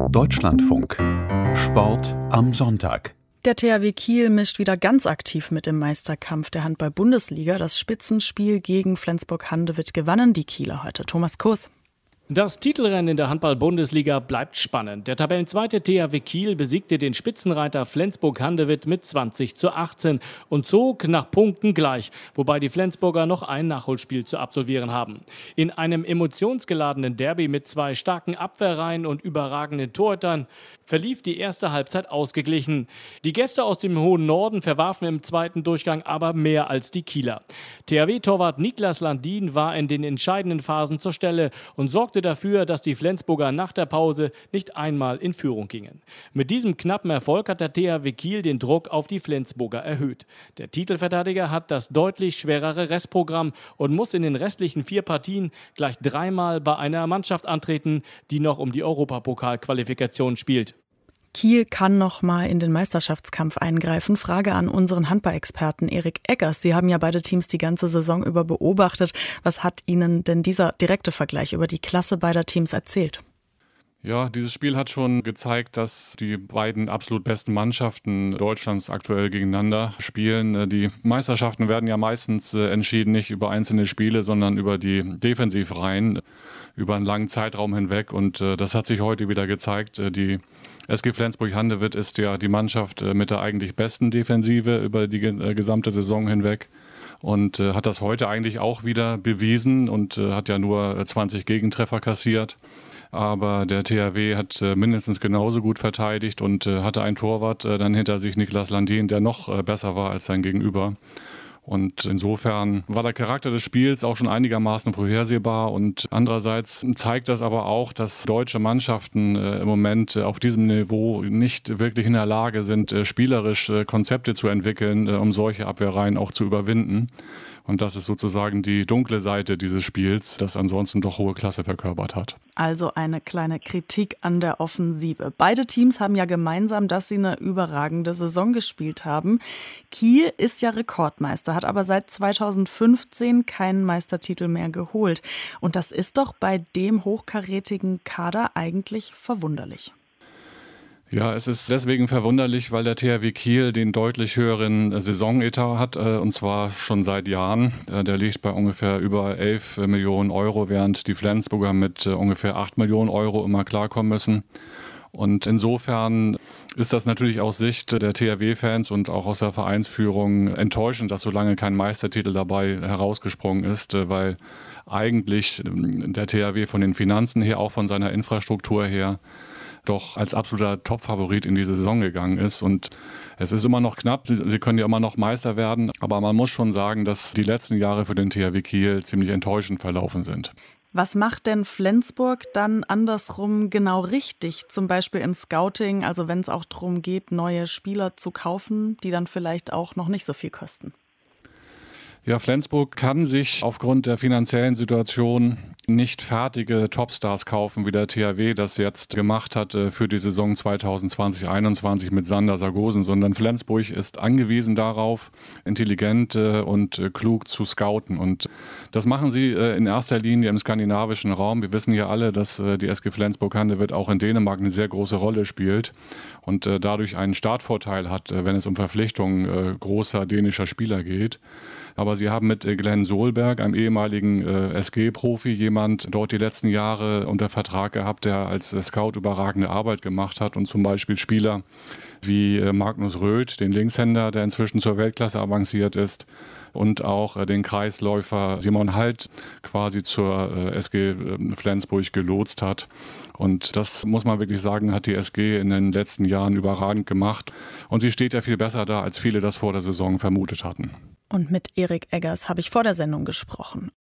Deutschlandfunk. Sport am Sonntag. Der THW Kiel mischt wieder ganz aktiv mit im Meisterkampf der Handball-Bundesliga. Das Spitzenspiel gegen Flensburg-Handewitt gewannen die Kieler heute. Thomas Kurs. Das Titelrennen in der Handball-Bundesliga bleibt spannend. Der Tabellenzweite THW Kiel besiegte den Spitzenreiter Flensburg-Handewitt mit 20:18 und zog nach Punkten gleich, wobei die Flensburger noch ein Nachholspiel zu absolvieren haben. In einem emotionsgeladenen Derby mit zwei starken Abwehrreihen und überragenden Torhütern verlief die erste Halbzeit ausgeglichen. Die Gäste aus dem hohen Norden verwarfen im zweiten Durchgang aber mehr als die Kieler. THW-Torwart Niklas Landin war in den entscheidenden Phasen zur Stelle und sorgte dafür, dass die Flensburger nach der Pause nicht einmal in Führung gingen. Mit diesem knappen Erfolg hat der THW Kiel den Druck auf die Flensburger erhöht. Der Titelverteidiger hat das deutlich schwerere Restprogramm und muss in den restlichen 4 Partien gleich 3-mal bei einer Mannschaft antreten, die noch um die Europapokalqualifikation spielt. Kiel kann noch mal in den Meisterschaftskampf eingreifen. Frage an unseren Handball-Experten Erik Eggers. Sie haben ja beide Teams die ganze Saison über beobachtet. Was hat Ihnen denn dieser direkte Vergleich über die Klasse beider Teams erzählt? Ja, dieses Spiel hat schon gezeigt, dass die beiden absolut besten Mannschaften Deutschlands aktuell gegeneinander spielen. Die Meisterschaften werden ja meistens entschieden nicht über einzelne Spiele, sondern über die Defensivreihen über einen langen Zeitraum hinweg. Und das hat sich heute wieder gezeigt. Die SG Flensburg-Handewitt ist ja die Mannschaft mit der eigentlich besten Defensive über die gesamte Saison hinweg und hat das heute eigentlich auch wieder bewiesen und hat ja nur 20 Gegentreffer kassiert. Aber der THW hat mindestens genauso gut verteidigt und hatte einen Torwart dann hinter sich, Niklas Landin, der noch besser war als sein Gegenüber. Und insofern war der Charakter des Spiels auch schon einigermaßen vorhersehbar. Und andererseits zeigt das aber auch, dass deutsche Mannschaften im Moment auf diesem Niveau nicht wirklich in der Lage sind, spielerisch Konzepte zu entwickeln, um solche Abwehrreihen auch zu überwinden. Und das ist sozusagen die dunkle Seite dieses Spiels, das ansonsten doch hohe Klasse verkörpert hat. Also eine kleine Kritik an der Offensive. Beide Teams haben ja gemeinsam, dass sie eine überragende Saison gespielt haben. Kiel ist ja Rekordmeister, hat aber seit 2015 keinen Meistertitel mehr geholt. Und das ist doch bei dem hochkarätigen Kader eigentlich verwunderlich. Ja, es ist deswegen verwunderlich, weil der THW Kiel den deutlich höheren Saisonetat hat, und zwar schon seit Jahren. Der liegt bei ungefähr über 11 Millionen Euro, während die Flensburger mit ungefähr 8 Millionen Euro immer klarkommen müssen. Und insofern ist das natürlich aus Sicht der THW-Fans und auch aus der Vereinsführung enttäuschend, dass so lange kein Meistertitel dabei herausgesprungen ist, weil eigentlich der THW von den Finanzen her, auch von seiner Infrastruktur her, doch als absoluter Top-Favorit in diese Saison gegangen ist. Und es ist immer noch knapp, sie können ja immer noch Meister werden, aber man muss schon sagen, dass die letzten Jahre für den THW Kiel ziemlich enttäuschend verlaufen sind. Was macht denn Flensburg dann andersrum genau richtig? Zum Beispiel im Scouting, also wenn es auch darum geht, neue Spieler zu kaufen, die dann vielleicht auch noch nicht so viel kosten. Ja, Flensburg kann sich aufgrund der finanziellen Situation nicht fertige Topstars kaufen, wie der THW das jetzt gemacht hat für die Saison 2020/21 mit Sander Sargosen, sondern Flensburg ist angewiesen darauf, intelligent und klug zu scouten. Und das machen sie in erster Linie im skandinavischen Raum. Wir wissen ja alle, dass die SG Flensburg-Handewitt auch in Dänemark eine sehr große Rolle spielt und dadurch einen Startvorteil hat, wenn es um Verpflichtungen großer dänischer Spieler geht. Aber sie haben mit Glenn Solberg, einem ehemaligen SG-Profi, jemand dort die letzten Jahre unter Vertrag gehabt, der als Scout überragende Arbeit gemacht hat und zum Beispiel Spieler wie Magnus Röth, den Linkshänder, der inzwischen zur Weltklasse avanciert ist, und auch den Kreisläufer Simon Halt quasi zur SG Flensburg gelotst hat. Und das muss man wirklich sagen, hat die SG in den letzten Jahren überragend gemacht. Und sie steht ja viel besser da, als viele das vor der Saison vermutet hatten. Und mit Erik Eggers habe ich vor der Sendung gesprochen.